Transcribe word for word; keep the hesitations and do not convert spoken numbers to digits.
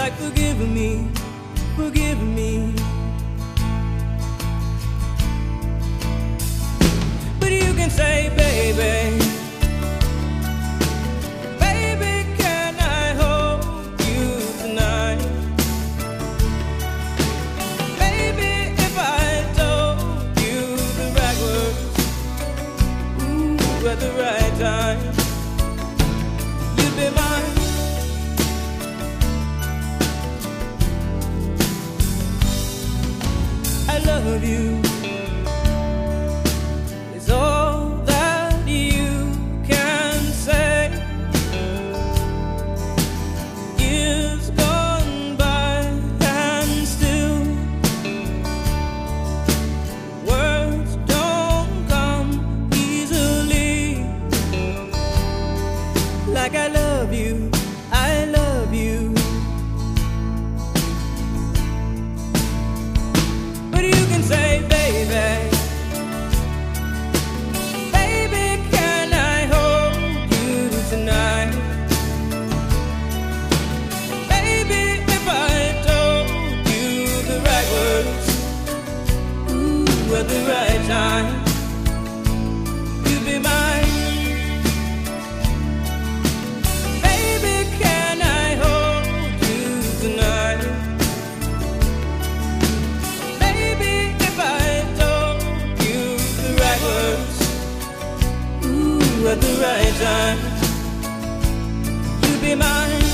like forgiving me, forgiving me. But you can say, baby, baby, can I hold you tonight? Baby, if I told you the right words, ooh, at the right time, you'd be mine. I love you. It's all that you can say. Years gone by and still words don't come easily. Like I love you, I love you. But you can say, baby, baby, can I hold you tonight? Baby, if I told you the right words, ooh, at the right time, you'd be mine. Baby, can I hold you tonight? Baby, if I told you the right words, ooh, at the right time, you'd be mine.